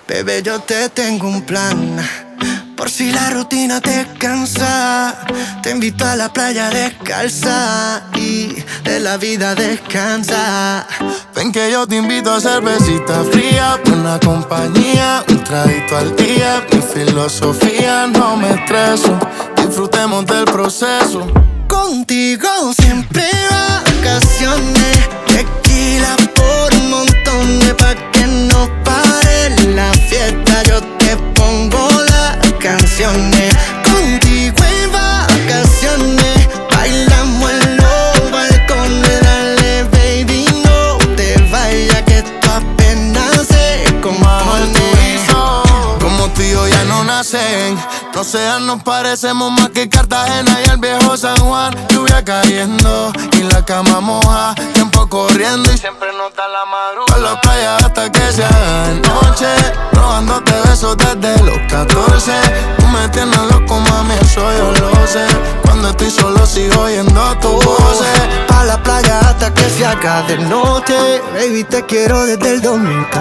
Bebé, yo te tengo un plan. Por si la rutina te cansa, te invito a la playa descalza y de la vida descansa. Ven que yo te invito a cervecita fría, buena compañía, un traguito al día. Mi filosofía, no me estreso, disfrutemos del proceso. Contigo siempre vacaciones, tequila por un montón de pa' que no pare la fiesta. Yo te pongo las canciones, contigo en vacaciones, bailamos en los balcones. Dale baby, no te vayas que esto apenas se compone. Como tú y yo ya no nacen, no sean, nos parecemos más que Cartagena y el viejo San Juan. Lluvia cayendo y la cama moja, tiempo corriendo y siempre nota la madrugada. Por la playa hasta que se haga de noche, robándote besos desde los 14. Tú me tienes loco, mami, eso yo lo sé. Cuando estoy solo sigo oyendo tu voz. Pa' la playa hasta que se haga de noche, baby, te quiero desde el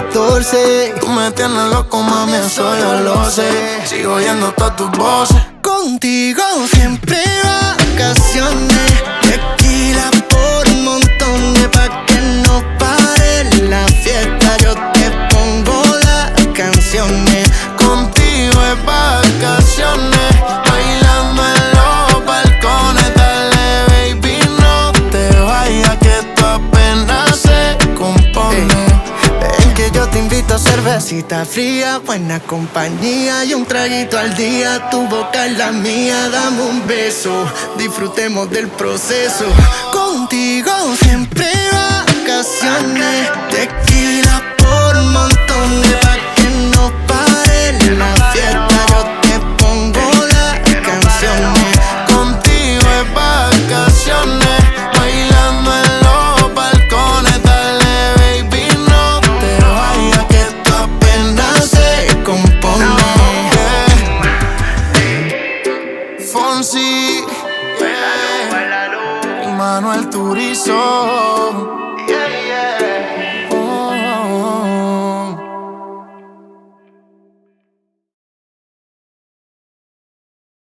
2014. Tú me tienes loco, mami, eso yo lo sé. Sigo oyendo todas tus voces. Contigo siempre vacaciones, tequila por un montón de pa' que no pare la fiesta. Yo te pongo las canciones, contigo es vacaciones, bailando en los balcones. Dale baby, no te vayas que esto apenas se compone. Ven que yo te invito a cervecita fría, buena compañía y un traguito al día. Tu boca es la mía, dame un beso, disfrutemos del proceso. Contigo siempre vacaciones, tequila por un montón de pa' que no pare la fiesta. Yo te pongo las canciones, contigo es vacaciones, bailando en los balcones. Dale baby, no te vayas que esto apenas se compone. Fonsi, y Manuel Turizo.